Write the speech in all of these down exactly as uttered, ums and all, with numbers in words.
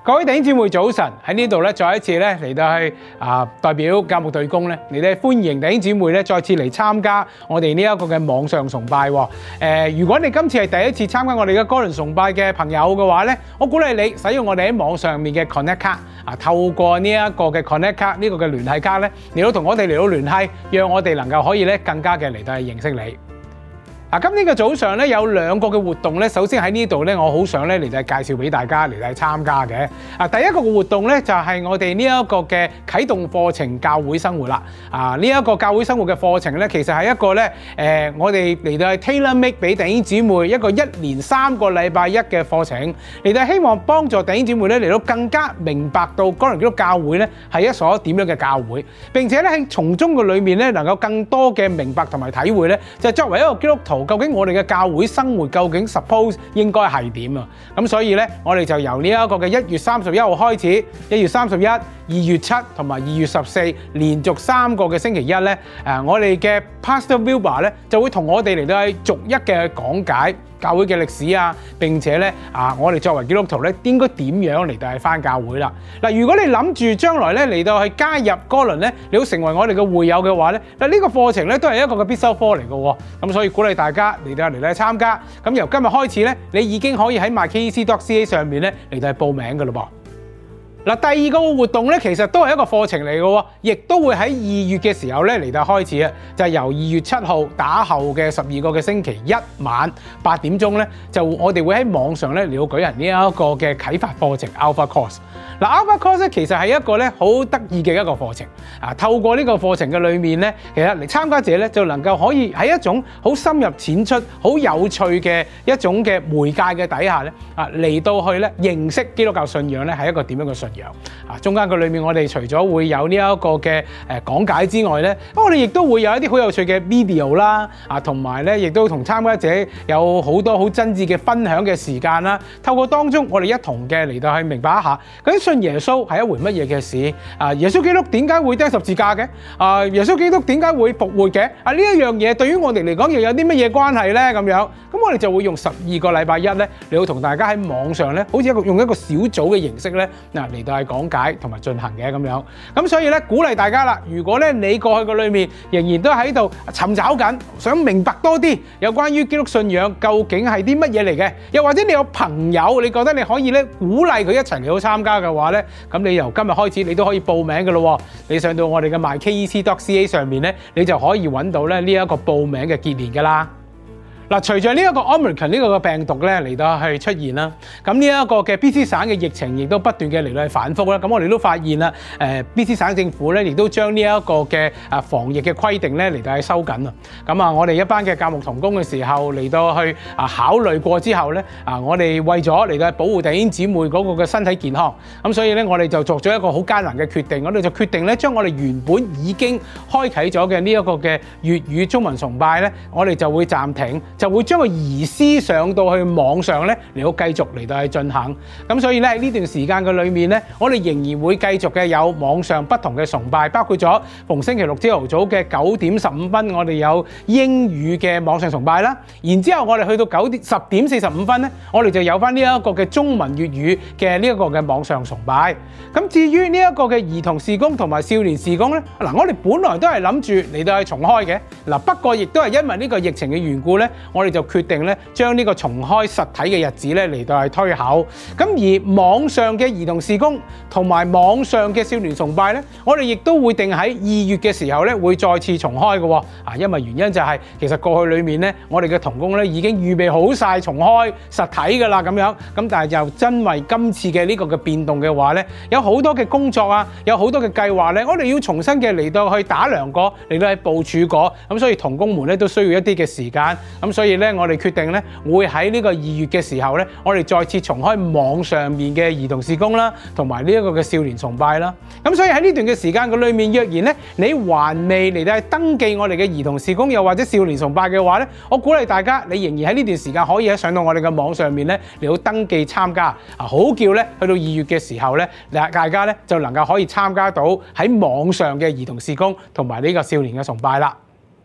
各位弟兄姊妹早晨，喺呢度咧再一次咧嚟到去啊代表教牧隊工咧嚟到歡迎弟兄姊妹咧再次嚟參加我哋呢一個嘅網上崇拜。誒、呃，如果你今次係第一次參加我哋嘅歌倫崇拜嘅朋友嘅話咧，我鼓勵你使用我哋喺網上面嘅 Connect 卡啊，透過呢一個嘅 Connect 卡呢個嘅聯繫卡咧嚟到同我哋嚟到聯繫，讓我哋能夠可以咧更加嘅嚟到去認識你。嗱，今天嘅早上咧有兩個嘅活動咧，首先喺呢度咧，我好想咧嚟到介紹俾大家嚟到參加嘅。啊，第一個嘅活動咧就係我哋呢一個嘅啟動課程教會生活啦。啊，呢一個教會生活嘅課程咧，其實係一個咧誒，我哋嚟到係 tailor make 俾弟兄姊妹一個一連三個禮拜一嘅課程，嚟到希望幫助弟兄姊妹咧嚟到更加明白到哥倫基督教會咧係一所點樣嘅教會，並且咧喺從中嘅裏面咧能夠更多嘅明白同埋體會咧，就係作為一個基督徒。究竟我哋嘅教會生活究竟 suppose 應該係點啊？咁所以咧，我哋就由呢一個嘅一月三十一號開始，一月三十一、二月七同埋二月十四連續三個嘅星期一咧，誒，我哋嘅 Pastor Wilbur 咧就會同我哋嚟到係逐一嘅講解教會嘅歷史啊，並且咧啊，我哋作為基督徒咧應該點樣嚟到係返教會啦？嗱，如果你諗住將來咧嚟到去加入歌倫咧，你要成為我哋嘅會友嘅話咧，嗱、這、呢個課程咧都係一個嘅必修科嚟嘅喎，咁所以鼓勵大家嚟到嚟到參加。咁由今日開始咧，你已經可以喺 my k e c dot c a 上面咧嚟到係報名嘅咯噃。嗱，第二個活動咧，其實都係一個課程嚟嘅喎，亦都會喺二月嘅時候咧嚟到開始啊，就係由二月七號打後嘅十二個嘅星期一晚八點鐘咧，就我哋會喺網上咧嚟到舉行呢一個嘅啟發課程 Alpha Course。嗱 Alpha Course 咧其實係一個咧好得意嘅一個課程啊，透過呢個課程嘅裏面咧，其實嚟參加者咧就能夠可以喺一種好深入淺出、好有趣嘅一種嘅媒介嘅底下咧啊嚟到去咧認識基督教信仰咧係一個點樣嘅信仰。啊，中間嘅裏面我哋除咗會有呢一個嘅誒講解之外咧，咁我哋亦都會有一啲好有趣嘅 video 啦，啊，同埋咧亦都同參加者有好多好真摯嘅分享嘅時間啦。透過當中我哋一同嘅嚟到去明白一下，究竟信耶穌係一回乜嘢嘅事？啊，耶穌基督點解會釘十字架嘅？啊，耶穌基督點解會復活嘅？啊，呢一樣嘢對於我哋嚟講又有啲乜嘢關係咧？咁樣，咁我哋就會用十二個禮拜一咧，嚟到同大家喺網上咧，好似一個用一個小組嘅形式咧，嗱嚟到係講解同埋進行嘅咁樣，咁所以咧鼓勵大家啦。如果咧你過去個裏面仍然都喺度尋找緊，想明白多啲有關於基督信仰究竟係啲乜嘢嚟嘅，又或者你有朋友，你覺得你可以咧鼓勵佢一齊嚟到參加嘅話咧，咁你由今日開始你都可以報名嘅咯。你上到我哋嘅 my k e c dot c a 上面咧，你就可以揾到咧呢一個報名嘅結連噶啦。嗱，隨著呢一個 Omicron 呢個嘅病毒咧嚟到去出現啦，咁呢一個嘅 B C 省嘅疫情亦都不斷嘅嚟到去反覆啦。咁我哋都發現啦，誒 B C 省政府咧亦都將呢一個嘅啊防疫嘅規定咧嚟到去收緊啊。咁啊，我哋一班嘅教牧同工嘅時候嚟到去啊考慮過之後咧，啊我哋為咗嚟到去保護弟兄姊妹嗰個嘅身體健康，咁所以咧我哋就作咗一個好艱難嘅決定，我哋就決定咧將我哋原本已經開啟咗嘅呢一個嘅粵語中文崇拜咧，我哋就會暫停。就會將個移師上到去網上咧，嚟到繼續嚟到去進行。咁所以咧喺呢段時間嘅裏面咧，我哋仍然會繼續嘅有網上不同嘅崇拜，包括咗逢星期六朝頭早嘅九點十五分，我哋有英語嘅網上崇拜啦。然之後我哋去到九點十點四十五分咧，我哋就有翻呢一個嘅中文粵語嘅呢一個嘅網上崇拜。咁至於呢一個嘅兒童事工同埋少年事工咧，嗱我哋本來都係諗住嚟到去重開嘅，嗱不過亦都係因為呢個疫情嘅緣故咧。我哋就決定咧，將呢個重開實體嘅日子咧嚟到係推後。咁而網上嘅兒童事工同埋網上嘅少年崇拜咧，我哋亦都會定喺二月嘅時候咧，會再次重開嘅。啊，因為原因就係、是、其實過去裡面咧，我哋嘅同工咧已經預備好晒重開實體㗎啦，咁樣。咁但係就因為今次嘅呢個嘅變動嘅話咧，有好多嘅工作啊，有好多嘅計劃咧，我哋要重新嘅嚟到去打量過，嚟到去部署過。咁所以同工們咧都需要一啲嘅時間。咁所以咧，我哋決定咧，會喺呢個二月嘅時候咧，我哋再次重開網上面嘅兒童事工啦，同埋呢一個嘅少年崇拜啦。咁所以喺呢段嘅時間嘅裏面，若然咧你還未嚟到去登記我哋嘅兒童事工又或者少年崇拜嘅話咧，我鼓勵大家，你仍然喺呢段時間可以喺上到我哋嘅網上面咧嚟到登記參加啊，好叫咧去到二月嘅時候咧，大家咧就能夠可以參加到喺網上嘅兒童事工同埋呢個少年嘅崇拜啦。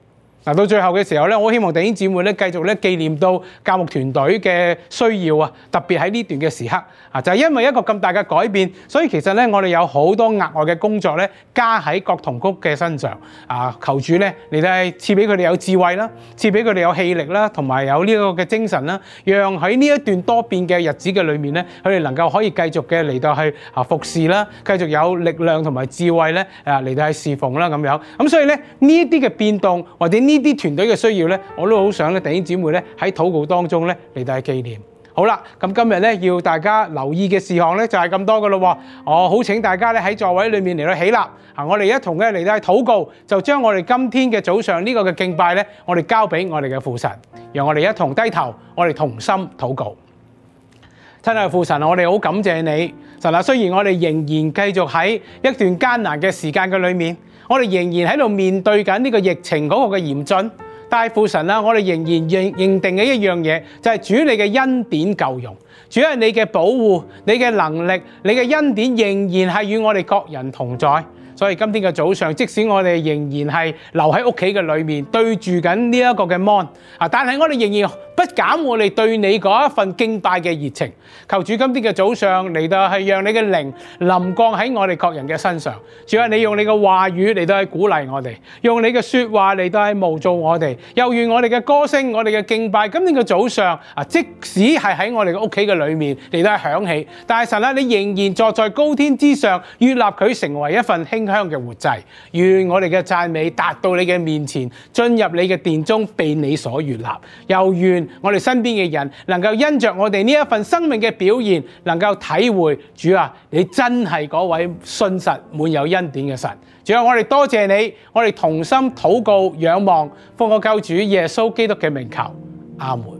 嗱，到最後嘅時候咧，我希望弟兄姊妹咧繼續咧紀念到教牧團隊嘅需要啊，特別喺呢段嘅時刻啊，就係因為一個咁大嘅改變，所以其實咧我哋有好多額外嘅工作咧加喺各同工嘅身上啊，求主咧嚟到係賜俾佢哋有智慧啦，賜俾佢哋有氣力啦，同埋有呢個嘅精神啦，讓喺呢一段多變嘅日子嘅裏面咧，佢哋能夠可以繼續嘅嚟到去啊服侍啦，繼續有力量同埋智慧咧啊嚟到去侍奉啦咁樣。咁所以咧呢一啲嘅變動或者呢啲團隊嘅需要咧，我都好想咧弟兄姊妹咧喺禱告當中咧嚟到去紀念。好啦，咁今日咧要大家留意嘅事項咧就係咁多噶咯喎。我好請大家咧喺座位裏面嚟到起立，啊，我哋一同咧嚟到去禱告，就將我哋今天嘅早上呢個嘅敬拜咧，我哋交俾我哋嘅父神，讓我哋一同低頭，我哋同心禱告。親愛嘅父神，我哋好感謝你，神啊！雖然我哋仍然繼續喺一段艱難嘅時間嘅裏面，我哋仍然喺度面對緊呢個疫情嗰個嘅嚴峻。但係父神啊，我哋仍然認認定嘅一樣嘢，就係主你嘅恩典夠用，主係你嘅保護，你嘅能力，你嘅恩典仍然係與我哋各人同在。所以今天嘅早上，即使我哋仍然係留喺屋企嘅裏面，對住緊呢一個嘅 mon 啊，但係我哋仍然不減我哋對你嗰一份敬拜嘅熱情。求主今天嘅早上嚟到係讓你嘅靈臨降喺我哋各人嘅身上。主啊，你用你嘅話語嚟到係鼓勵我哋，用你嘅說話嚟到係模造我哋，又願我哋嘅歌聲，我哋嘅敬拜，今天嘅早上啊，即使係喺我哋嘅屋企嘅裏面嚟到係響起，但係神啊，你仍然坐在高天之上，悅納佢成為一份馨香嘅活祭。願我哋嘅讚美達到你嘅面前，進入你嘅殿中，被你所悅納。又願我哋身邊嘅人能夠因着我哋呢一份生命嘅表現，能夠體會主啊，你真係嗰位信實滿有恩典嘅神。主啊，我哋多謝你，我哋同心禱告仰望，奉我救主耶穌基督嘅名求，阿門。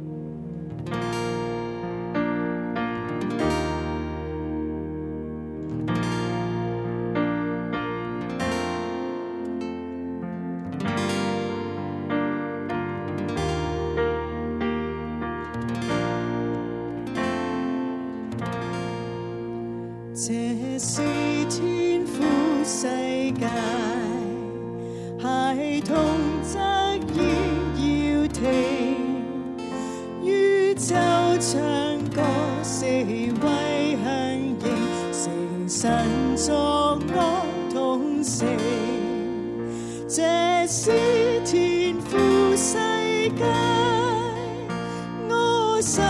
這是天父世界，孩童側耳要聽，宇宙唱歌四圍響應，誠神作樂同聲。這是天父世界，我心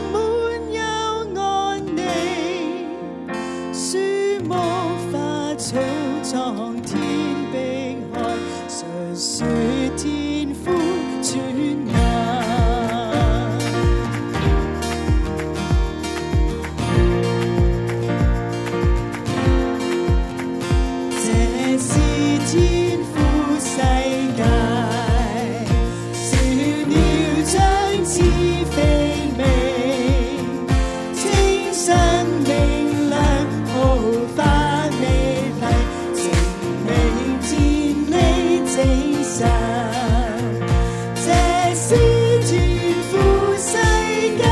草創天碧海，述說天父全能。這是天父世界，説了將至非美，清新明亮毫發美。精神，這是天父世界，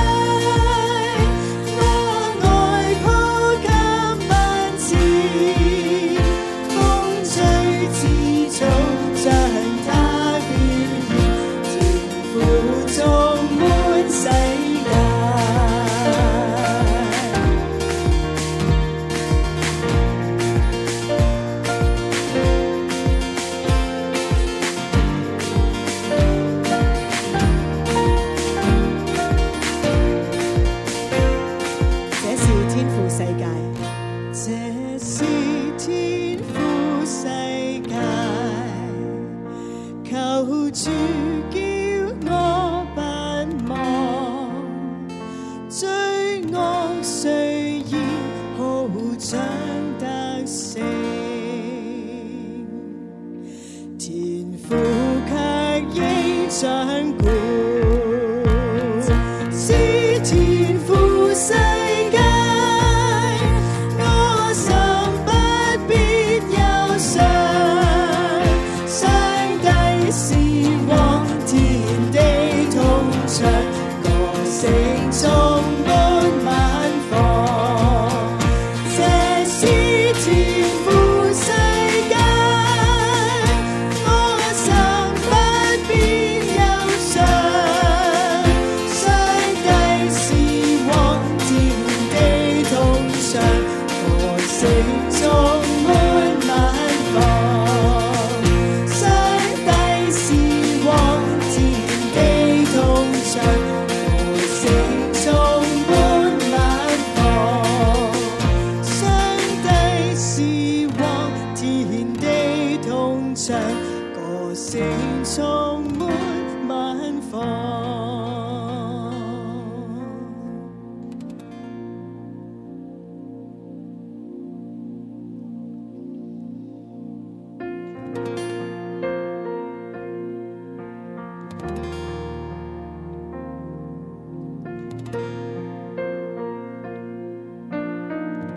我愛抱緊萬次，風吹之中將它變現，天父充滿世界。主叫我不忘，罪惡雖然好像得勝，天父卻應掌管，是天父世界，我心不必憂傷，上帝是天地同唱，歌聲充滿晚風。這是天父世界，我心不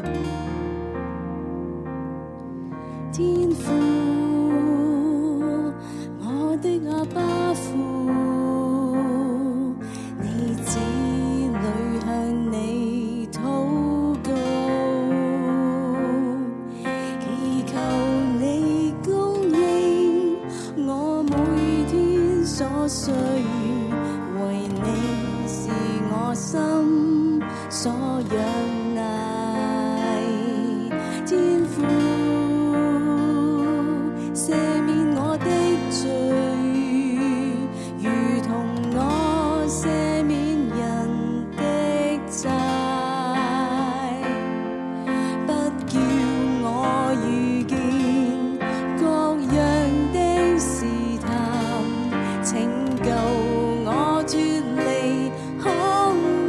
天父，我的阿爸父，你子女向你禱告，祈求你供應我每天所需，為你是我心所仰賴。天父，赦免我的罪，如同我赦免人的債，不叫我遇見各樣的試探，拯救我脫離兇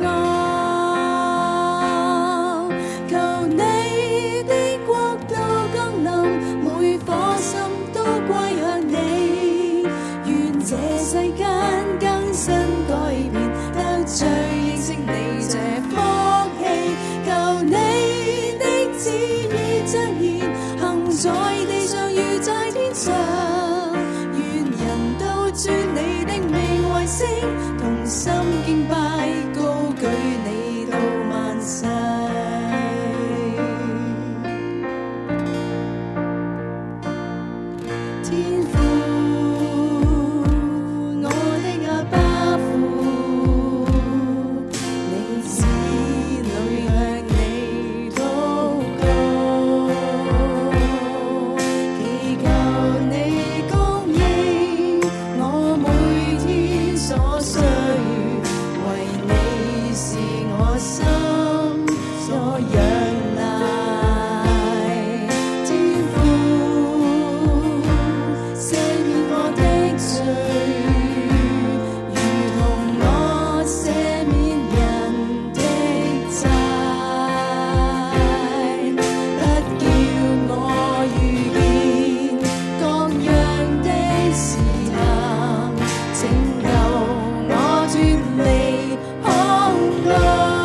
惡。求你的國度降臨，每顆心都歸向你，願這世間更新改變，得最認識你這福氣。求你的旨意彰顯，行在地上如在天上，願人都尊你的名為聖，同心敬拜高舉你到萬世。天父，我的阿爸父，你子女向你禱告，祈求你供應我每天所需，為你是我心所仰賴。天父，赦免我的罪，如同我赦免人的債，不叫我遇見各樣的試探，拯救我脫離兇惡。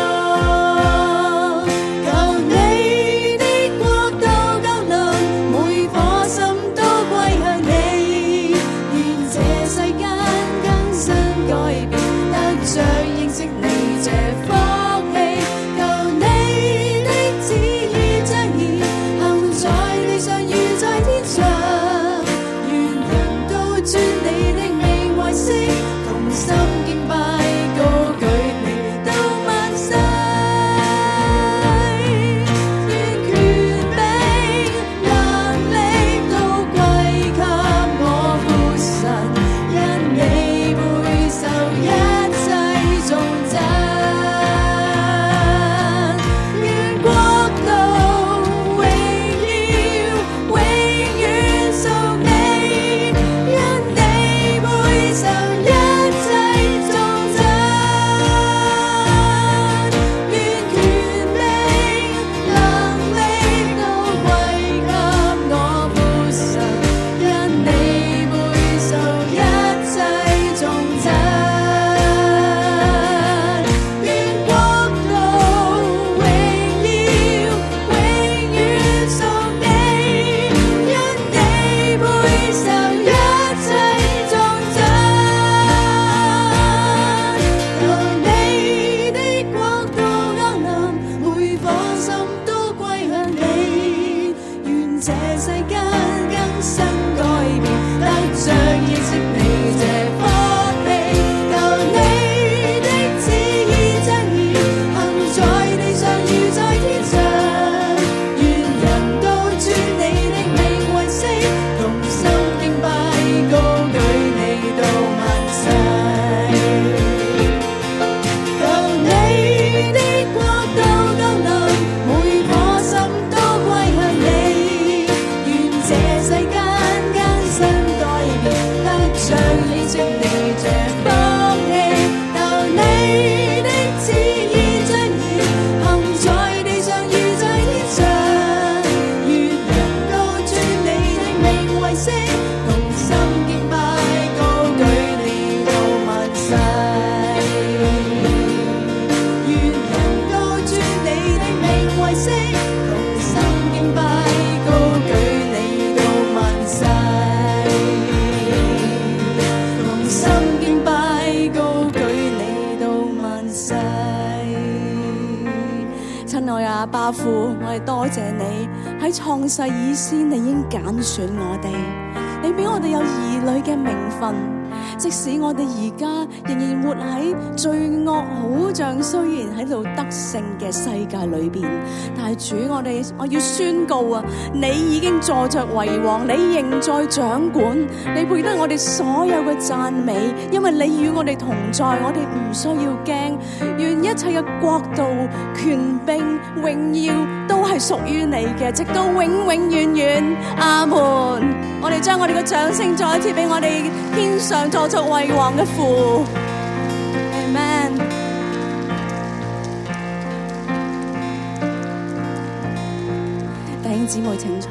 求你的國度降臨，每顆心都歸向你，願這世間更新改變，得最認識你這福氣。求你的旨意彰顯，行在地上如在天上，願人都尊你的名為聖，同心敬拜高舉你到萬世。願權柄能力都歸給我父神，因你背受一切重責。願國度榮耀永遠屬你，因你背受一切重責。願權柄能力都歸給我父神，因你背受一切重責。願國度榮耀永遠屬你，因你背受一切重責。求你的國度降臨，每顆心都歸向你，願這世間更新改變，得最認識你這福氣。求你的旨意彰顯，行在地上如在天上，願人都尊你的名為聖，同心敬拜高舉你到萬世。求你的國度降臨，每顆心都歸向你，願這阿爸父，我哋多謝你喺創世以先，你已經揀選我哋，你俾我哋有兒女嘅名分。即使我哋而家仍然活喺罪惡，好像雖然喺度得勝嘅世界裏邊，但係主，我哋我要宣告啊，你已經坐着為王，你仍在掌管，你配得我哋所有嘅讚美，因為你與我哋同在，我哋唔需要驚。願一切嘅國度、權柄、榮耀都係屬於你嘅，直到永永遠遠。阿門。我哋將我哋嘅掌聲再一次俾我哋天上坐着為王嘅父。Amen。弟兄姊妹請坐。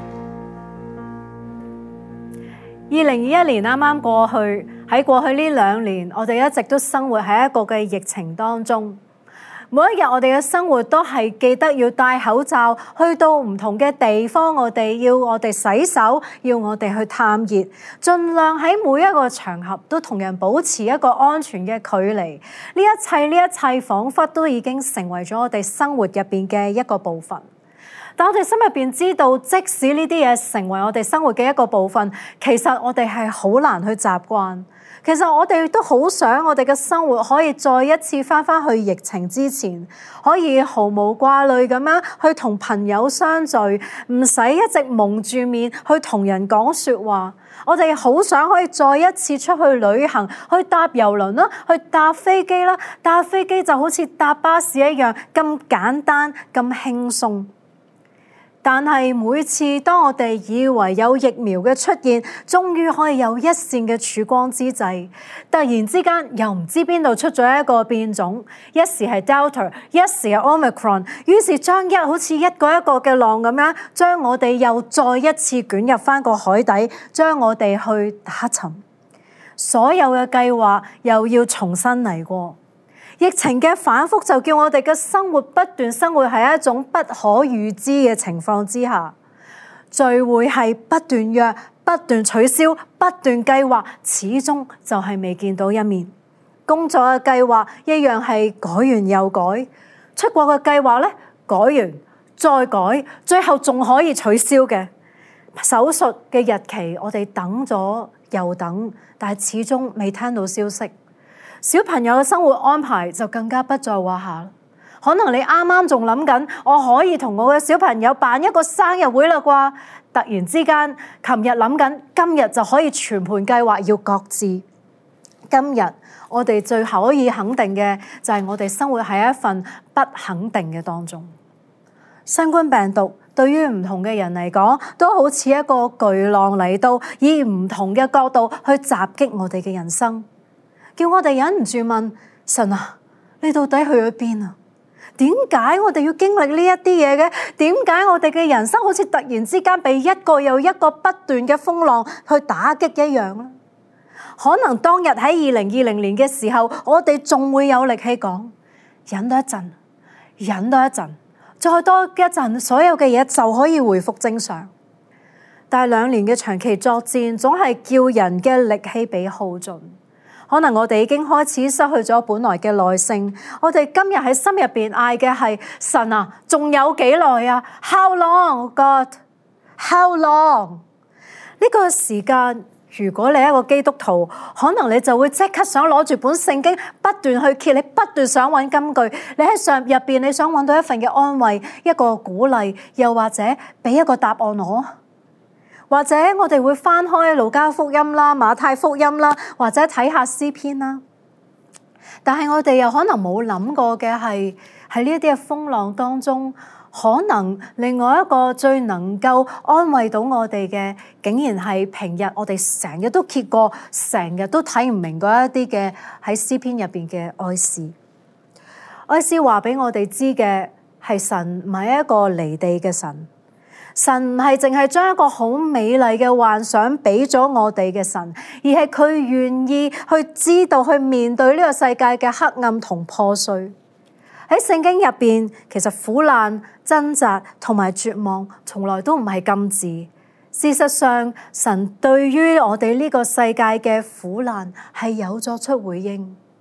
二零二一年啱啱過去，喺過去呢兩年，我哋一直都生活喺一個嘅疫情當中。每一日我哋嘅生活都係記得要戴口罩，去到唔同嘅地方，我哋要我哋洗手，要我哋去探熱，盡量喺每一個場合都同人保持一個安全嘅距離。呢一切呢一切彷彿都已經成為咗我哋生活入邊嘅一個部分。但我哋心入邊知道，即使呢啲嘢成為我哋生活嘅一個部分，其實我哋係好難去習慣。其實我哋都好想我哋嘅生活可以再一次返返去疫情之前，可以毫無掛慮咁樣去同朋友相聚，唔使一直蒙住面去同人講說話。我哋好想可以再一次出去旅行，去搭郵輪啦，去搭飛機啦。搭飛機就好似搭巴士一樣咁簡單、咁輕鬆。但係每次當我哋以為有疫苗嘅出現，終於可以有一線嘅曙光之際，突然之間又唔知邊度出咗一個變種，一時係 Delta， 一時係 Omicron， 於是將一好似一個一個嘅浪咁樣，將我哋又再一次捲入翻個海底，將我哋去打沉，所有嘅計劃又要重新嚟過。疫情嘅反覆就叫我哋嘅生活不斷生活喺一種不可預知嘅情況之下，聚會係不斷約、不斷取消、不斷計劃，始終就係未見到一面。工作嘅計劃一樣係改完又改，出國嘅計劃咧改完再改，最後仲可以取消嘅。手術嘅日期我哋等咗又等，但係始終未聽到消息。小朋友嘅生活安排就更加不在話下。可能你啱啱仲諗緊，我可以同我嘅小朋友辦一個生日會啦啩？突然之間，琴日諗緊，今日就可以全盤計劃要擱置。今日我哋最可以肯定嘅就係我哋生活喺一份不肯定嘅當中。新冠病毒對於唔同嘅人嚟講，都好似一個巨浪嚟到，以唔同嘅角度去襲擊我哋嘅人生。叫我哋忍唔住問神啊，你到底去咗邊啊？點解我哋要經歷呢一啲嘢嘅？點解我哋嘅人生好似突然之間被一個又一個不斷嘅風浪去打擊一樣咧？可能當日喺二零二零年嘅時候，我哋仲會有力氣講忍多一陣，忍多一陣，再多一陣，所有嘅嘢就可以回復正常。但係兩年嘅長期作戰，總係叫人嘅力氣被耗盡。可能我哋已經開始失去咗本來嘅耐性，我哋今日喺心入邊嗌嘅係神啊，仲有幾耐啊 ？How long, God? How long? 呢個時間，如果你係一個基督徒，可能你就會即刻想攞住本聖經，不斷去揭，你不斷想揾金句，你喺上入邊你想揾到一份嘅安慰，一個鼓勵，又或者俾一個答案我。或者我哋會翻開路加福音啦、馬太福音啦，或者睇下詩篇啦。但係我哋又可能冇諗過嘅係喺呢一啲嘅風浪當中，可能另外一個最能夠安慰到我哋嘅，竟然係平日我哋成日都揭過、成日都睇唔明嗰一啲嘅喺詩篇入邊嘅哀詩。哀詩話俾我哋知嘅係神唔係一個離地嘅神。神唔係淨係將一個好美麗嘅幻想俾咗我哋嘅神，而係佢願意去知道去面對呢個世界嘅黑暗同破碎。喺聖經入邊，其實苦難、掙扎同埋絕望從來都唔係禁止。事實上，神對於我哋呢個世界嘅苦難係有作出回應。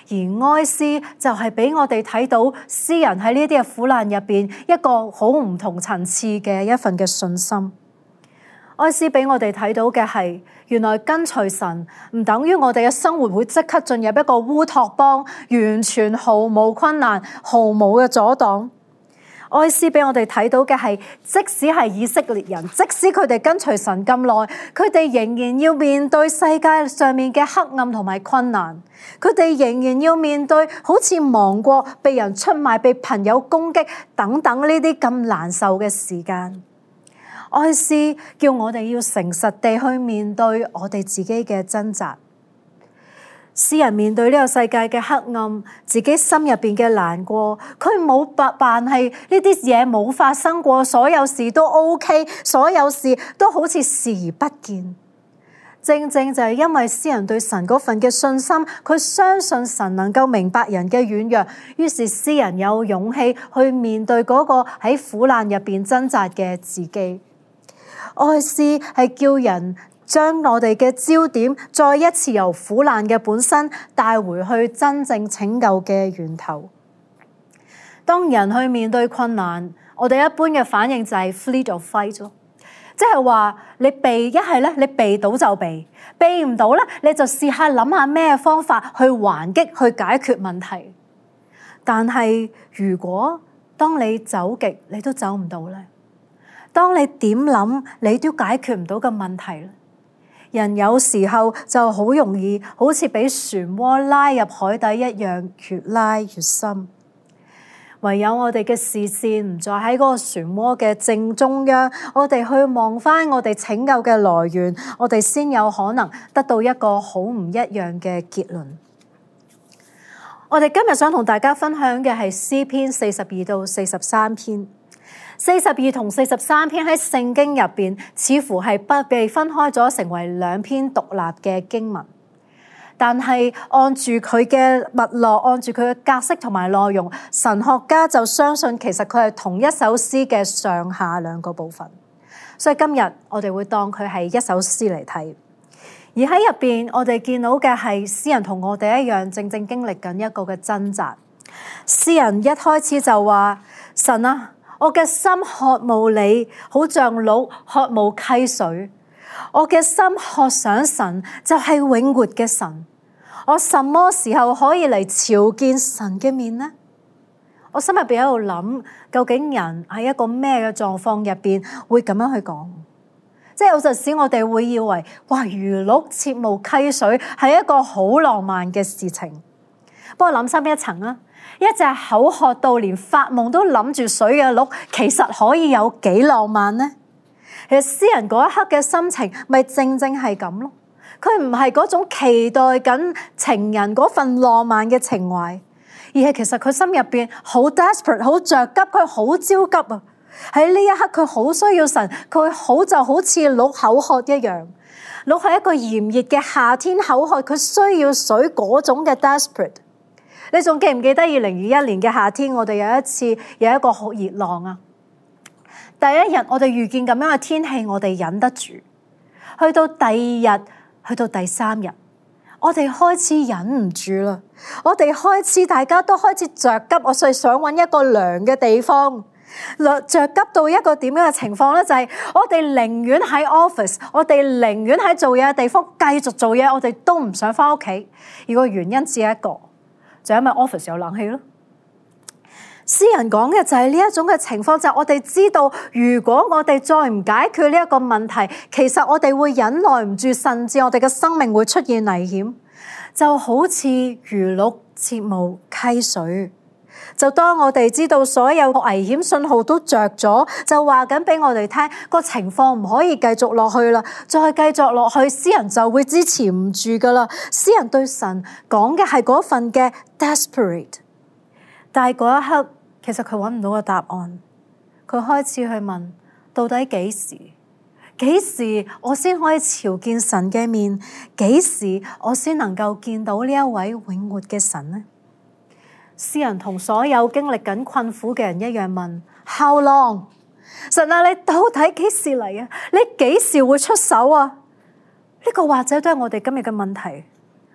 而哀思就係俾我哋睇到詩人喺呢啲嘅苦難入邊一個好唔同層次嘅一份嘅信心。哀思俾我哋睇到嘅係，原來跟隨神唔等於我哋嘅生活會即刻進入一個烏托邦，完全毫無困難、毫無嘅阻擋。哀思俾我哋睇到嘅係，即使係以色列人，即使佢哋跟隨神咁耐，佢哋仍然要面對世界上面嘅黑暗同埋困難，佢哋仍然要面對好似亡國、被人出賣、被朋友攻擊等等呢啲咁難受嘅時間。哀思叫我哋要誠實地去面對我哋自己嘅掙扎。詩人面對呢個世界嘅黑暗，自己心入邊嘅難過，佢冇扮扮係呢啲嘢冇發生過，所有事都 OK， 所有事都好似視而不見。正正就係因為詩人對神嗰份嘅信心，佢相信神能夠明白人嘅軟弱，於是詩人有勇氣去面對嗰個喺苦難入邊掙扎嘅自己。哀思係叫人將我哋嘅焦點再一次由苦難嘅本身帶回去真正拯救嘅源頭。當人去面對困難，我哋一般嘅反應就係 flee or fight 咯，即係話你避，一係咧你避到就避，避唔到咧你就試下諗下咩方法去還擊，去解決問題。但係如果當你走極你都走唔到咧，當你點諗你都解決唔到嘅問題咧，人有時候就好容易好似俾漩渦拉入海底一樣，越拉越深。唯有我哋嘅視線唔再喺嗰個漩渦嘅正中央，我哋去望翻我哋拯救嘅來源，我哋先有可能得到一個好唔一樣嘅結論。我哋今日想同大家分享嘅係詩篇四十二到四十三篇。四十二同四十三篇喺聖經入邊，似乎係不被分開咗，成為兩篇獨立嘅經文。但係按住佢嘅脈絡，按住佢嘅格式同埋內容，神學家就相信其實佢係同一首詩嘅上下兩個部分。所以今日我哋會當佢係一首詩嚟睇。而喺入邊，我哋見到嘅係詩人同我哋一樣，正正經歷緊一個嘅掙扎。詩人一開始就話：神啊，我嘅心渴慕你，好像鹿渴慕溪水。我嘅心渴想神，就係永活嘅神。我什麼時候可以嚟朝見神嘅面呢？我心入邊喺度諗，究竟人喺一個咩嘅狀況入邊會咁樣去講？即係有陣時我哋會以為，哇，如鹿切慕溪水係一個好浪漫嘅事情。不過諗深一層啊，一隻口渴到連發夢都諗住水嘅鹿，其實可以有幾浪漫呢？其實詩人嗰一刻嘅心情，咪正正係咁咯。佢唔係嗰種期待緊情人嗰份浪漫嘅情懷，而係其實佢心入邊好 desperate， 好着急，佢好焦急啊！喺呢一刻佢好需要神，佢好就好似鹿口渴一樣。鹿係一個炎熱嘅夏天口渴，佢需要水嗰種嘅 desperate。你仲記唔記得二零二一年嘅夏天，我哋有一次有一個好熱浪啊？第一日我哋遇見咁樣嘅天氣，我哋忍得住。去到第二日，去到第三日，我哋開始忍唔住啦。我哋開始大家都開始着急，我哋想揾一個涼嘅地方。着急到一個點樣嘅情況咧，就係我哋寧願喺 office， 我哋寧願喺做嘢嘅地方繼續做嘢，我哋都唔想翻屋企。而個原因只有一個，就因為 office 有冷氣咯。詩人講嘅就係呢一種嘅情況，就係我哋知道，如果我哋再唔解決呢一個問題，其實我哋會忍耐唔住，甚至我哋嘅生命會出現危險。就好似如鹿切慕溪水。就當我哋知道所有危險信號都着咗，就話緊俾我哋聽個情況唔可以繼續落去啦，再繼續落去，詩人就會支持唔住噶啦。詩人對神講嘅係嗰份嘅 desperate， 但係嗰一刻其實佢揾唔到個答案，佢開始去問到底幾時？幾時我先可以朝見神嘅面？幾時我先能夠見到呢一位永活嘅神呢？詩人同所有經歷緊困苦嘅人一樣問 How long？ 神啊，你到底幾時嚟啊？你幾時會出手啊？呢個或者都係我哋今日嘅問題。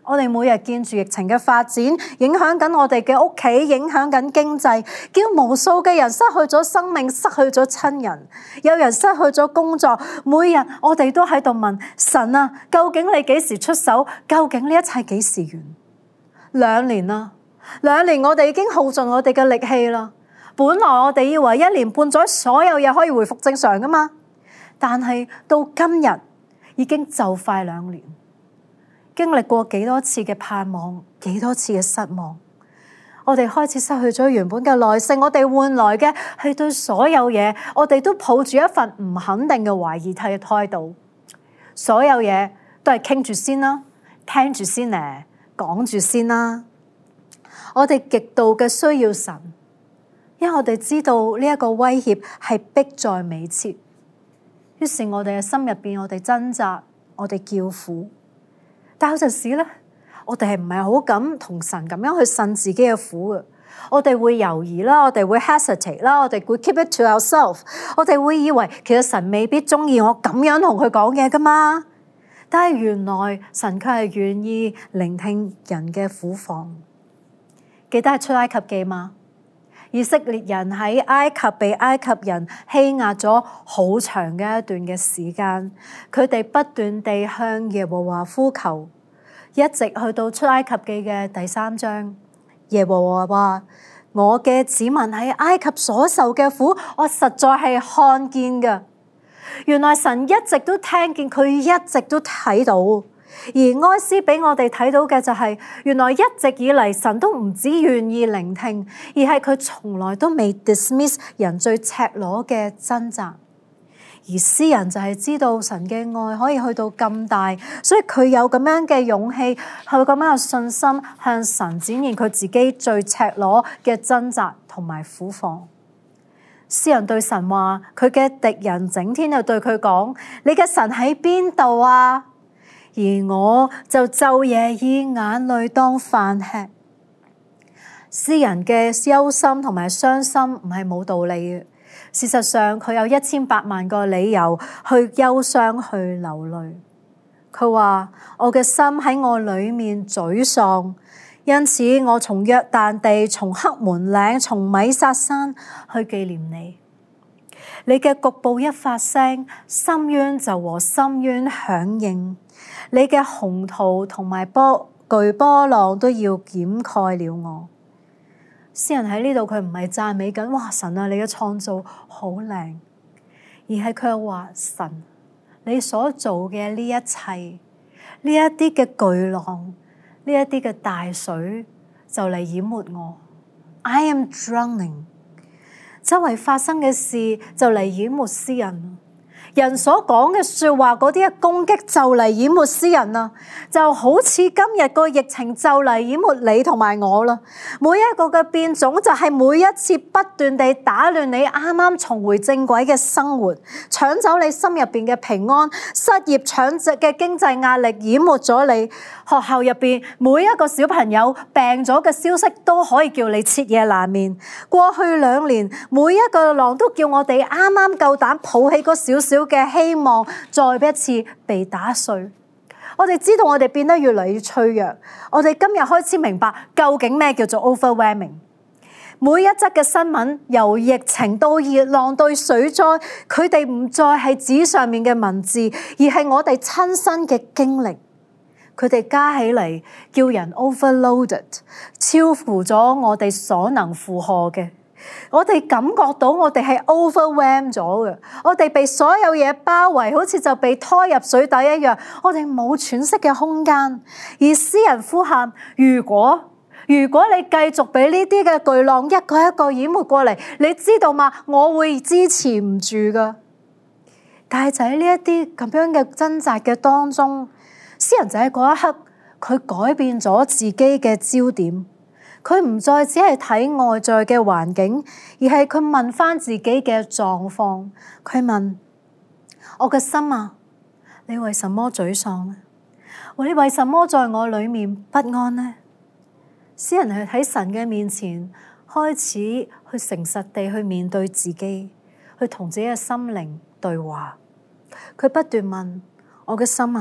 我哋每日見住疫情嘅發展，影響緊我哋嘅屋企，影響緊經濟，叫無數嘅人失去咗生命，失去咗親人，有人失去咗工作。每日我哋都喺度問神啊，究竟你幾時出手？究竟呢一切幾時完？兩年啦，兩年我哋已經耗盡我哋嘅力氣啦。本來我哋以為一年半載所有嘢可以回復正常噶嘛，但係到今日已經就快兩年。經歷過幾多次嘅盼望，幾多次嘅失望，我哋開始失去咗原本嘅耐性，我哋換來嘅係對所有嘢，我哋都抱住一份唔肯定嘅懷疑嘅態度。所有嘢都係傾住先啦，聽住先咧，講住先啦。我哋極度嘅需要神，因為我哋知道呢一個威脅係迫在眉睫。於是我哋嘅心入邊，我哋掙扎，我哋叫苦。但有陣時咧，我哋係唔係好敢同神咁樣去呻自己嘅苦嘅？我哋會猶豫啦，我哋會 hesitate 啦，我哋會 keep it to ourselves， 我哋會以為其實神未必中意我咁樣同佢講嘢噶嘛。但係原來神卻係願意聆聽人嘅苦況。記得係出埃及記嗎？以色列人喺埃及被埃及人欺壓咗好長嘅一段嘅時間，佢哋不斷地向耶和華呼求，一直去到出埃及記嘅第三章。耶和華話：我嘅子民喺埃及所受嘅苦，我實在係看見㗎。原來神一直都聽見，佢一直都睇到。而哀詩俾我哋睇到嘅就係，原來一直以嚟神都唔只願意聆聽，而係佢從來都未 dismiss 人最赤裸嘅掙扎。而詩人就係知道神嘅愛可以去到咁大，所以佢有咁樣嘅勇氣，有咁樣嘅信心向神展現佢自己最赤裸嘅掙扎同埋苦況。詩人對神話，佢嘅敵人整天就對佢講：你嘅神喺邊度啊？而我就晝夜以眼淚當飯吃。詩人嘅憂心同埋傷心唔係冇道理嘅。事實上，佢有一千八萬個理由去憂傷、去流淚。佢話：我嘅心喺我裏面沮喪，因此我從約旦地、從黑門嶺、從米薩山去紀念你。你嘅局部一發聲，深淵就和深淵響應。你嘅洪濤同埋波巨波浪都要掩蓋了我。詩人喺呢度，佢唔係讚美緊，哇神啊，你嘅創造好靚，而係佢又話：神，你所做嘅呢一切，呢一啲嘅巨浪，呢一啲嘅大水就嚟淹沒我。I am drowning。周圍發生嘅事就嚟淹沒詩人。人所講嘅說話，嗰啲嘅攻擊就嚟淹沒詩人啦，就好似今日個疫情就嚟淹沒你同埋我啦。每一個嘅變種就係每一次不斷地打亂你啱啱重回正軌嘅生活，搶走你心入邊嘅平安，失業搶值嘅經濟壓力淹沒咗你。學校入邊每一個小朋友病咗嘅消息都可以叫你徹夜難眠。過去兩年每一個浪都叫我哋啱啱夠膽抱起嗰少少嘅希望，再一次被打碎。我哋知道我哋變得越嚟越脆弱。我哋今日開始明白究竟咩叫做 overwhelming。每一則嘅新聞，由疫情到熱浪到水災，佢哋唔再係紙上面嘅文字，而係我哋親身嘅經歷。佢哋加起嚟叫人 overloaded， 超乎咗我哋所能負荷嘅。我哋感覺到我哋係 overwhelmed 咗嘅，我哋被所有嘢包圍，好似就被拖入水底一樣，我哋冇喘息嘅空間。而詩人呼喊：如果如果你繼續俾呢啲嘅巨浪一個一個淹沒過嚟，你知道嗎？我會支持唔住噶。但係就喺呢一啲咁樣嘅掙扎嘅當中，詩人就喺嗰一刻，佢改變咗自己嘅焦點。佢唔再只係睇外在嘅環境，而係佢問翻自己嘅狀況。佢問：我嘅心啊，你為什麼沮喪呢？你為什麼在我裏面不安呢？詩人係喺神嘅面前開始去誠實地去面對自己，去同自己嘅心靈對話。佢不斷問：我嘅心啊，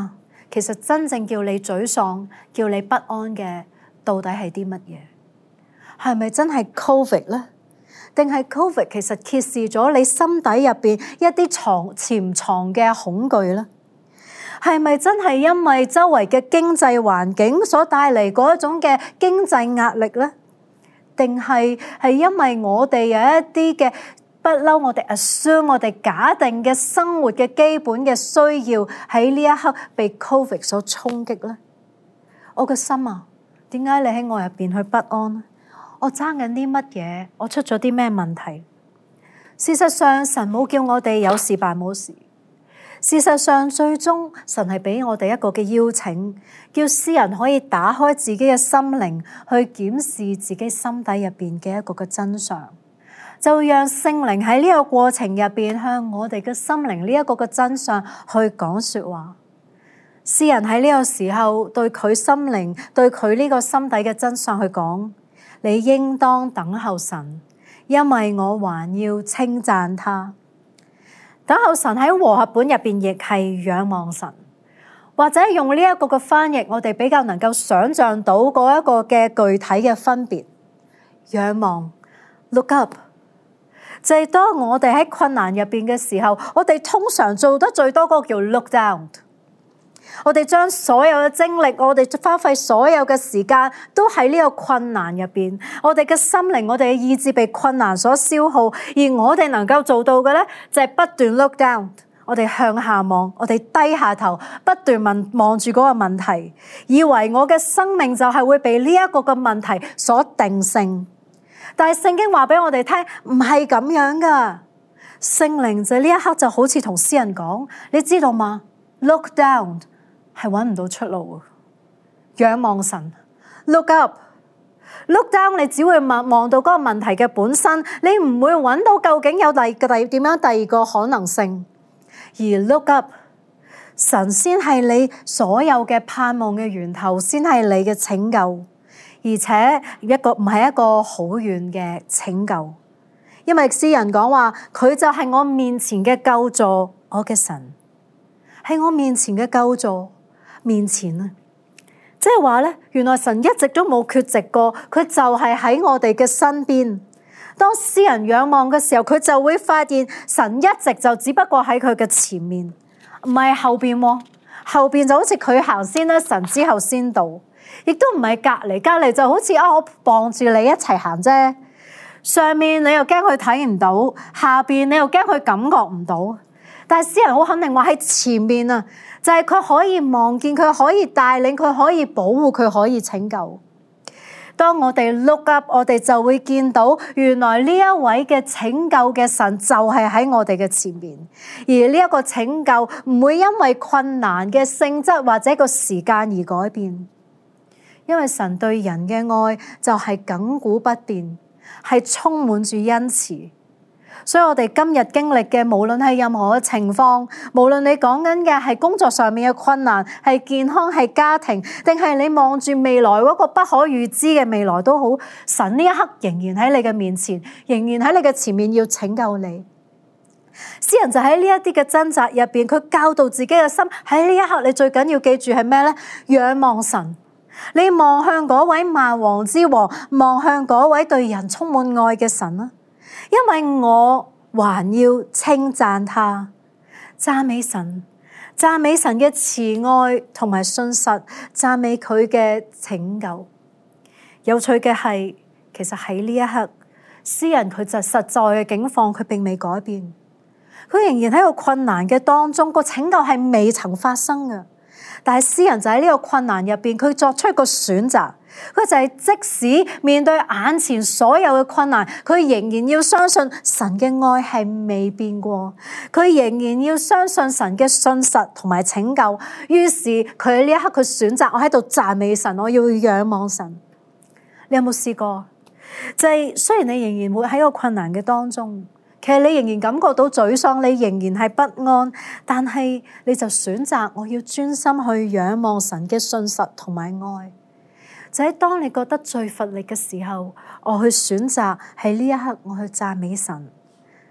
其實真正叫你沮喪、叫你不安嘅，到底係啲乜嘢？係咪真係 Covid 呢？定係 Covid 其實揭示咗你心底入邊一啲藏潛藏嘅恐懼呢？係咪真係因為周圍嘅經濟環境所帶嚟嗰種嘅經濟壓力呢？定係係因為我哋有一啲嘅不嬲，我哋 assume 我哋假定嘅生活嘅基本嘅需要喺呢一刻被 Covid 所衝擊呢？我個心啊，點解你喺我入邊去不安呢？我爭緊啲乜嘢？我出咗啲咩問題？事實上，神冇叫我哋有事辦冇事。事實上，最終神係俾我哋一個嘅邀請，叫詩人可以打開自己嘅心靈，去檢視自己心底入邊嘅一個嘅真相，就讓聖靈喺呢個過程入邊向我哋嘅心靈呢一個嘅真相去講說話。詩人喺呢個時候對佢心靈、對佢呢個心底嘅真相去講。你應當等候神，因為我還要稱讚他。等候神喺和合本入邊亦係仰望神，或者用呢一個嘅翻譯，我哋比較能夠想象到嗰一個嘅具體嘅分別。仰望 ，look up， 就係當我哋喺困難入邊嘅時候，我哋通常做得最多嗰個叫 look down。我哋將所有嘅精力，我哋花費所有嘅時間，都喺呢個困難入邊。我哋嘅心靈，我哋嘅意志被困難所消耗，而我哋能夠做到嘅咧，就係不斷 look down。我哋向下望，我哋低下頭，不斷問望住嗰個問題，以為我嘅生命就係會被呢一個嘅問題所定性。但係聖經話俾我哋聽，唔係咁樣噶。聖靈就呢一刻就好似同詩人講，你知道嗎 ？Look down。係揾唔到出路啊！仰望神 ，look up，look down， 你只會望望到嗰個問題嘅本身，你唔會揾到究竟有第二個第點樣第二個可能性。而 look up， 神先係你所有嘅盼望嘅源頭，先係你嘅拯救，而且一個唔係一個好遠嘅拯救，因為詩人講話佢就係我面前嘅救助，我嘅神係我面前嘅救助。面前啊，即係話咧，原來神一直都冇缺席過，佢就係喺我哋嘅身邊。當詩人仰望嘅時候，佢就會發現神一直就只不過喺佢嘅前面，唔係後邊喎。後邊就好似佢行先啦，神之後先到，亦都唔係隔籬，隔籬就好似啊，我傍住你一齊行啫。上面你又驚佢睇唔到，下邊你又驚佢感覺唔到。但係詩人好肯定話喺前面啊，就係佢可以望見，佢可以帶領，佢可以保護，佢可以拯救。當我哋 look up， 我哋就會見到原來呢一位嘅拯救嘅神就係喺我哋嘅前面，而呢一個拯救唔會因為困難嘅性質或者個時間而改變，因為神對人嘅愛就係亙古不變，係充滿住恩慈。所以我哋今日經歷嘅，無論係任何嘅情況，無論你講緊嘅係工作上面嘅困難，係健康，係家庭，定係你望住未來嗰個不可預知嘅未來都好，神呢一刻仍然喺你嘅面前，仍然喺你嘅前面要拯救你。詩人就喺呢一啲嘅掙扎入邊，佢教導自己嘅心，喺呢一刻你最緊要記住係咩呢？仰望神，你望向嗰位萬王之王，望向嗰位對人充滿愛嘅神啊！因為我還要稱讚他，讚美神，讚美神嘅慈愛同埋信實，讚美佢嘅拯救。有趣嘅係，其實喺呢一刻，詩人佢就實在嘅境況，佢並未改變，佢仍然喺個困難嘅當中，個拯救係未曾發生嘅。但係詩人就喺呢個困難入邊，佢作出一個選擇。佢就係即使面對眼前所有嘅困難，佢仍然要相信神嘅愛係未變過，佢仍然要相信神嘅信實同埋拯救。於是佢喺呢一刻佢選擇，我喺度讚美神，我要仰望神。你有冇試過？就係雖然你仍然會喺個困難嘅當中，其實你仍然感覺到沮喪，你仍然係不安，但係你就選擇我要專心去仰望神嘅信實同埋愛。就喺當你覺得最乏力嘅時候，我去選擇喺呢一刻我去讚美神。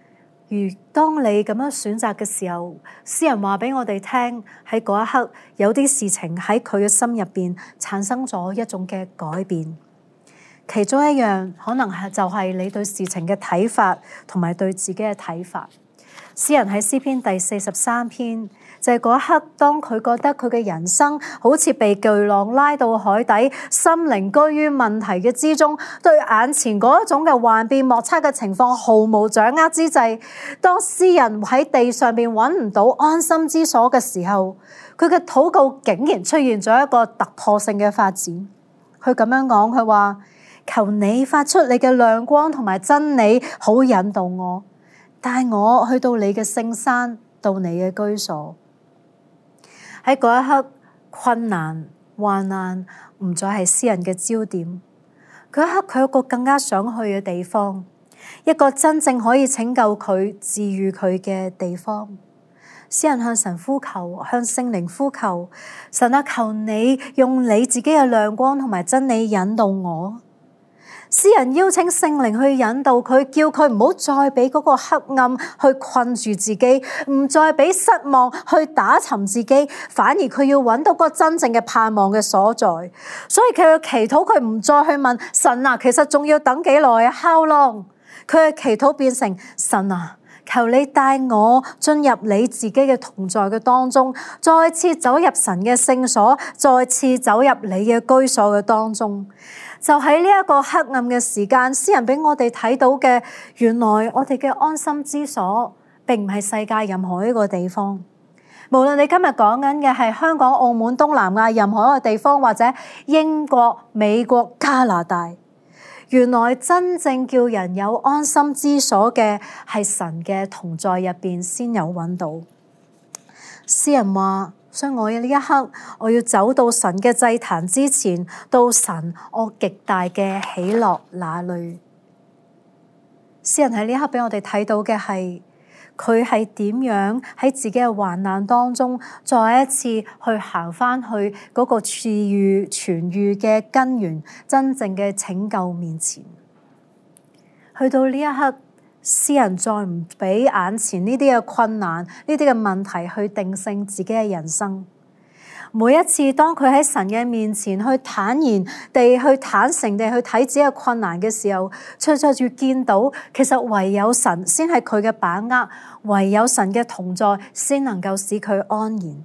而當你咁樣選擇嘅時候，詩人話俾我哋聽，喺嗰一刻有啲事情喺佢嘅心入邊產生咗一種嘅改變。其中一樣可能係就係你對事情嘅睇法同埋對自己嘅睇法。詩人喺詩篇第四十三篇，就係嗰一刻，當佢覺得佢嘅人生好似被巨浪拉到海底，心靈居於問題嘅之中，對眼前嗰一種嘅幻變莫測嘅情況毫無掌握之際，當詩人喺地上邊揾唔到安心之所嘅時候，佢嘅禱告竟然出現咗一個突破性嘅發展。佢咁樣講，佢話：求你發出你嘅亮光同埋真理，好引導我，帶我去到你嘅聖山，到你嘅居所。喺嗰一刻，困難患難唔再係詩人嘅焦點。嗰一刻，佢有個更加想去嘅地方，一個真正可以拯救佢、治癒佢嘅地方。詩人向神呼求，向聖靈呼求，神啊，求你用你自己嘅亮光同埋真理引導我。詩人邀請聖靈去引導佢，叫佢唔好再俾嗰個黑暗去困住自己，唔再俾失望去打沉自己，反而佢要揾到嗰個真正嘅盼望嘅所在。所以佢嘅祈禱，佢唔再去問神啊，其實仲要等幾耐啊？How long？佢嘅祈禱變成神啊，求你帶我進入你自己嘅同在嘅當中，再次走入神嘅聖所，再次走入你嘅居所嘅當中。就喺呢一個黑暗嘅時間，詩人俾我哋睇到嘅，原來我哋嘅安心之所並唔係世界任何一個地方。無論你今日講緊嘅係香港、澳門、東南亞任何一個地方，或者英國、美國、加拿大，原來真正叫人有安心之所嘅係神嘅同在入邊先有揾到。詩人話：所以我呢一刻，我要走到神嘅祭壇之前，到神我極大嘅喜樂那裏。詩人喺呢一刻俾我哋睇到嘅係，佢係點樣喺自己嘅患難當中，再一次去行返去嗰個治癒痊癒嘅根源，真正嘅拯救面前。去到呢一刻，詩人再唔俾眼前呢啲嘅困難、呢啲嘅問題去定性自己嘅人生。每一次當佢喺神嘅面前去坦然地、去坦誠地去睇自己嘅困難嘅時候，隨着住見到其實唯有神先係佢嘅把握，唯有神嘅同在先能夠使佢安然。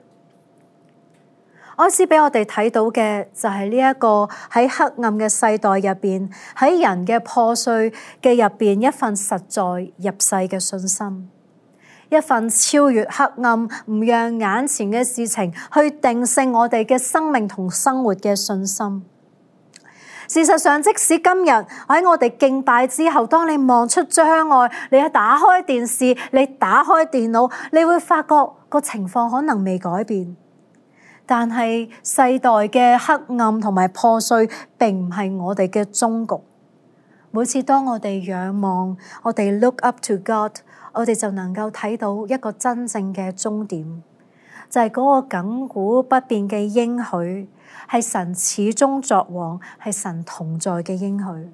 開始俾我哋睇到嘅就係呢一個喺黑暗嘅世代入邊，喺人嘅破碎嘅入邊，一份實在入世嘅信心，一份超越黑暗，唔讓眼前嘅事情去定性我哋嘅生命同生活嘅信心。事實上，即使今日喺我哋敬拜之後，當你望出窗外，你去打開電視，你打開電腦，你會發覺個情況可能未改變。但係世代嘅黑暗同埋破碎並唔係我哋嘅終局。每次當我哋仰望，我哋 look up to God， 我哋就能夠睇到一個真正嘅終點，就係嗰個亙古不變嘅應許，係神始終作王，係神同在嘅應許。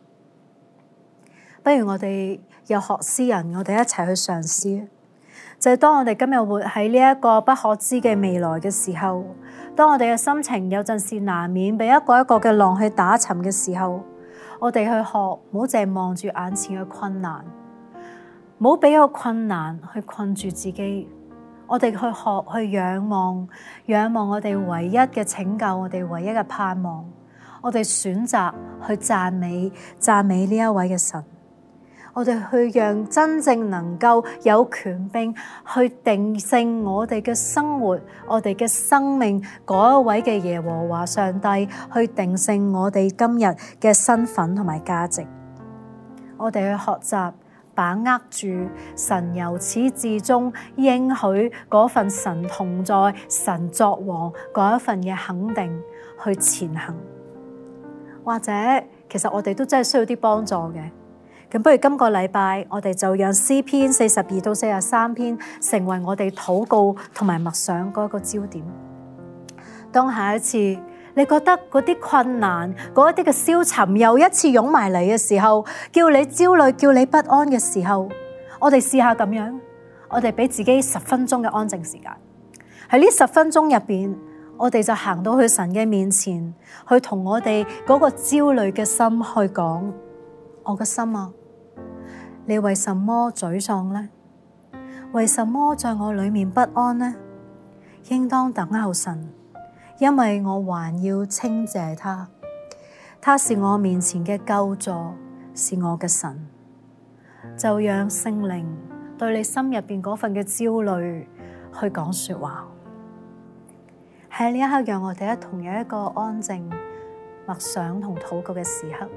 不如我哋又學詩人，我哋一齊去嘗試。就係當我哋今日活喺呢一個不可知嘅未來嘅時候，當我哋嘅心情有陣時難免被一個一個嘅浪去打沉嘅時候，我哋去學，唔好淨係望住眼前嘅困難，唔好俾個困難去困住自己。我哋去學去仰望，仰望我哋唯一嘅拯救，我哋唯一嘅盼望。我哋選擇去讚美，讚美呢一位嘅神。我哋去讓真正能夠有權柄去定性我哋嘅生活，我哋嘅生命嗰一位嘅耶和華上帝去定性我哋今日嘅身份同埋價值。我哋去學習把握住神由始至終應許嗰份神同在、神作王嗰一份嘅肯定去前行。或者其實我哋都真係需要啲幫助嘅。咁不如今個禮拜，我哋就讓詩篇四十二到四十三篇成為我哋禱告同埋默想嗰個焦點。當下一次你覺得嗰啲困難、嗰一啲嘅消沉又一次湧埋嚟嘅時候，叫你焦慮、叫你不安嘅時候， 我哋試下咁樣，我哋俾自己十分鐘嘅安靜時間。喺呢十分鐘入邊，我哋就行到去神嘅面前，去同我哋嗰個焦慮嘅心去講：我嘅心啊，你為什麼沮喪呢？為什麼在我裏面不安呢？應當等候神，因為我還要稱謝他。他是我面前嘅救助，是我嘅神。就讓聖靈對你心入邊嗰份嘅焦慮去講說話。喺呢一刻，讓我哋一同有一個安靜默想同禱告嘅時刻。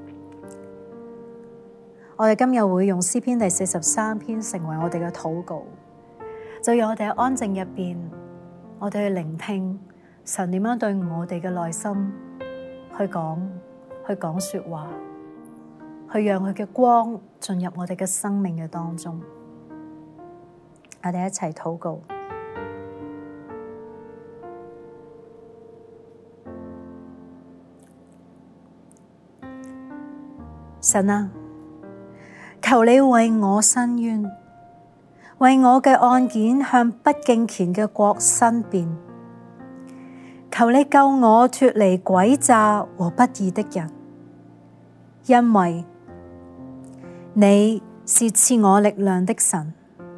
我哋今日會用詩篇第四十三篇成為我哋嘅禱告，就讓我哋喺安靜入邊，我哋去聆聽神點樣對我哋嘅內心去講，去講說話，去讓佢嘅光進入我哋嘅生命嘅當中。我哋一齊禱告。神啊，求你為我伸冤，為我嘅案件向不敬虔嘅國申辯。求你救我脫離詭詐和不義的人，因為你是賜我力量的神。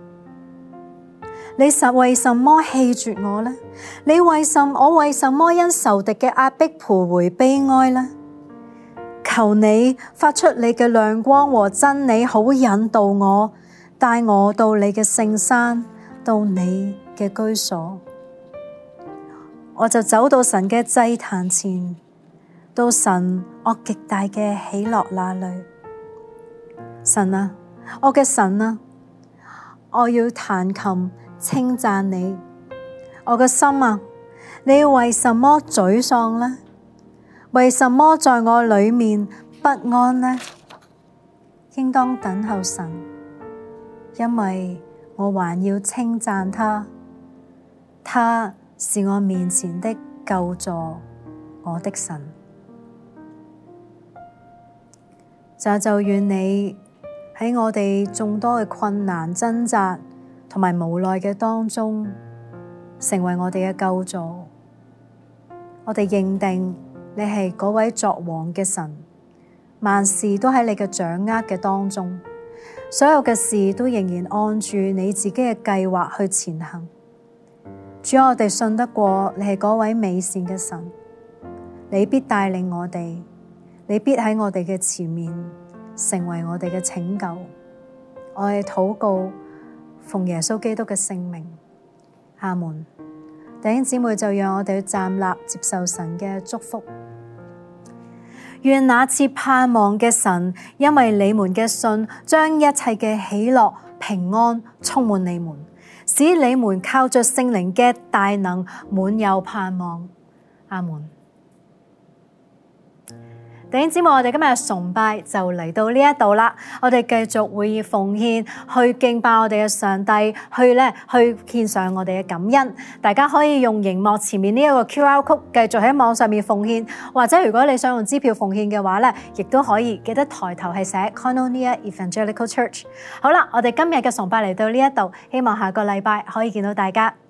你實為什麼棄絕我呢？你為什麼我為什麼因仇敵嘅壓迫徘徊悲哀呢？求你發出你嘅亮光和真理，好引導我，帶我到你嘅聖山，到你嘅居所。我就走到神嘅祭壇前，到神我極大嘅喜樂那裏。神啊，我嘅神啊，我要彈琴稱讚你。我嘅心啊，你為什麼沮喪呢？為什麼在我裏面不安呢？應當等候神，因為我還要稱讚他，他是我面前的救助，我的神。就就願你喺我哋眾多嘅困難掙扎同埋無奈嘅當中，成為我哋嘅救助。我哋認定你係嗰位作王嘅神，萬事都喺你嘅掌握嘅當中，所有嘅事都仍然按住你自己嘅計劃去前行。主，我哋信得過你係嗰位美善嘅神，你必帶領我哋，你必喺我哋嘅前面成為我哋嘅拯救。我哋禱告，奉耶穌基督嘅聖名，阿門。弟兄姊妹，就讓我哋去站立接受神嘅祝福。願那賜盼望嘅神，因為你們嘅信，將一切嘅喜樂平安充滿你們，使你們靠着聖靈嘅大能滿有盼望。阿門。弟兄姊妹，我哋今日嘅崇拜就嚟到呢一度啦。我哋繼續會以奉獻去敬拜我哋嘅上帝，去咧去獻上我哋嘅感恩。大家可以用熒幕前面呢一個 Q R code 繼續喺網上面奉獻，或者如果你想用支票奉獻嘅話咧，亦都可以記得抬頭係寫 Koinonia Evangelical Church。好啦，我哋今日嘅崇拜嚟到呢一度，希望下個禮拜可以見到大家。